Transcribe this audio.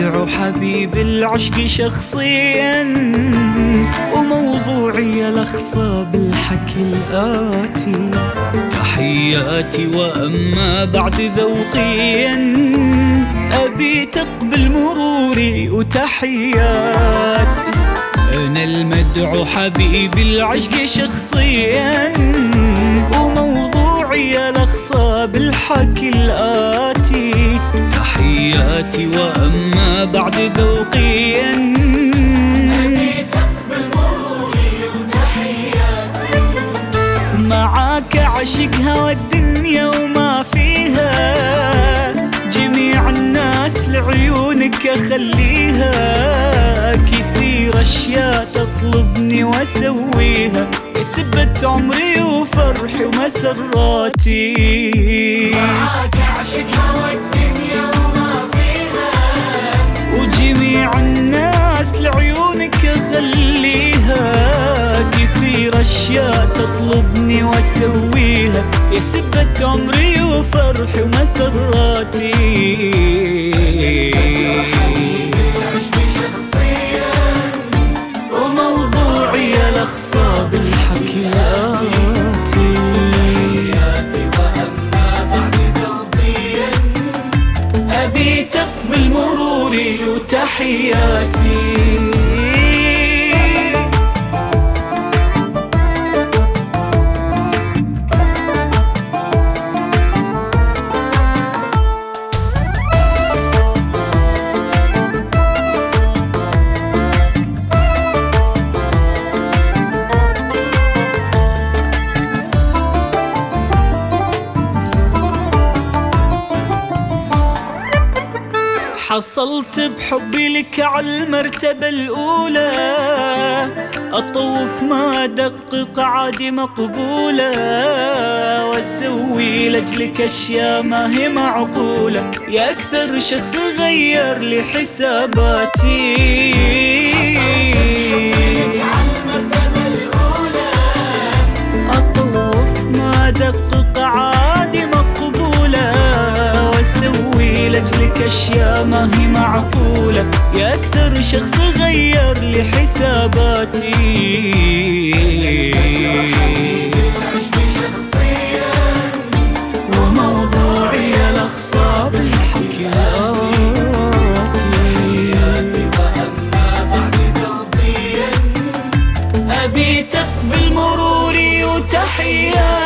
المدعو حبيب العشق شخصيا، وموضوعي الأخصى بالحكي الآتي. تحياتي وأما بعد ذوقيا، أبي تقبل مروري وتحياتي. أنا المدعو حبيب العشق شخصيا، وموضوعي الأخصى بالحكي الآتي. تحياتي وأما بعد ذوقيا، أبي تقبل مروري وتحياتي. معاك عشقها والدنيا وما فيها، جميع الناس لعيونك أخليها. كثير أشياء تطلبني وأسويها، كسبت عمري وفرحي ومسراتي. معاك عشقها والدنيا وما فيها، وجميع الناس لعيونك أخليها. كثير أشياء تطلبني وأسويها، كسبت عمري وفرحي ومسراتي. العشق شخصيا، وموضوعي الأخصى بالحكي الآتي. تحياتي وأما بعد ذوقيا، أبي تقبل مروري وتحياتي. حصلت بحبي لك عالمرتبة الأولى، أطوف ما أدقق عادي مقبولة، وأسوي لأجلك أشياء ما هي معقولة. يا أكثر شخص غير لي حساباتي. عالمرتبة الأولى، أطوف ما أدقق عادي مقبولة، وأسوي لأجلك أشياء ما هي معقولة. يا أكثر شخص غير لي حساباتي. العشق شخصيا، وموضوعي الأخصى بالحكي الآتي. تحياتي وأما بعد ذوقيا، أبي تقبل مروري وتحياتي.